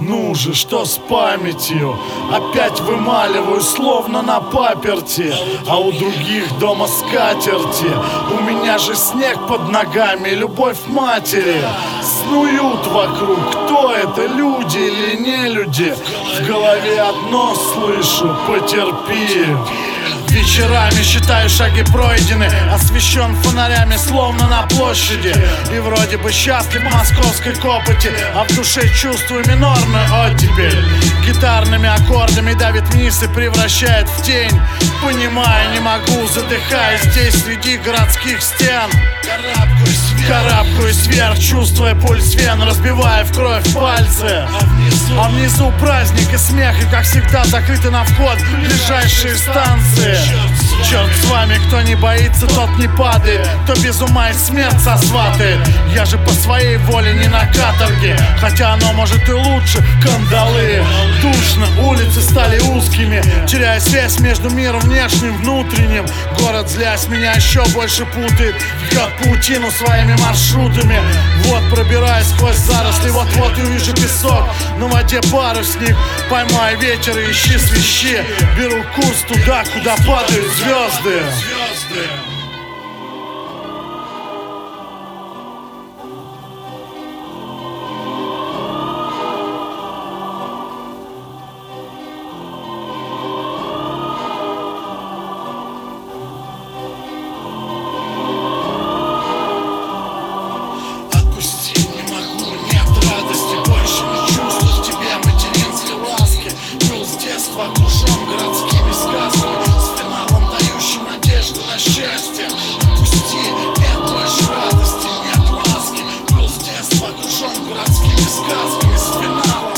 Ну же, что с памятью? Опять вымаливаю, словно на паперти, а у других дома скатерти. У меня же снег под ногами, любовь матери. Снуют вокруг, кто это, люди или не люди? В голове одно слышу: потерпи. Вечерами считаю, шаги пройдены, освещен фонарями, словно на площади. И вроде бы счастлив в московской копоти, а в душе чувствую минорную оттепель. Гитарными аккордами давит вниз и превращает в тень. Понимаю, не могу, задыхаясь здесь среди городских стен. Карабкаюсь вверх, чувствуя пульс вен, разбивая в кровь пальцы. А внизу праздник и смех, и как всегда закрыты на вход ближайшие станции. Черт с вами, кто не боится, тот не падает, кто без ума и смерть сосватает. Я же по своей воле не на каторге, хотя оно может и лучше. Кандалы, душно, улицы стали узкими, теряя связь между миром внешним и внутренним. Город, злясь, меня еще больше путает, вьет паутину своими маршрутами. Вот пробираюсь сквозь заросли, вот-вот увижу песок, на воде парусник. Поймай ветер и ищи свищи, беру курс туда, куда падают звезды. Окружен городскими сказками, с финалом дающим надежду на счастье. Отпусти, нет больше радости, нет ласки. Был с детства окружен городскими сказками, с финалом.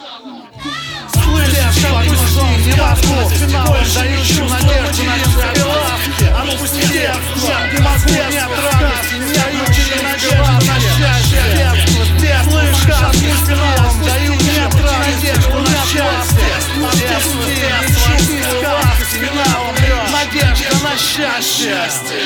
Слышь, отпусти, не могу, с финалом дающим надежду на счастье. Отпусти, не могу, нет радости, нет дающим надежду на счастье. Слышь, отпусти, с финалом дающим надежду на счастье. Надежда на счастье.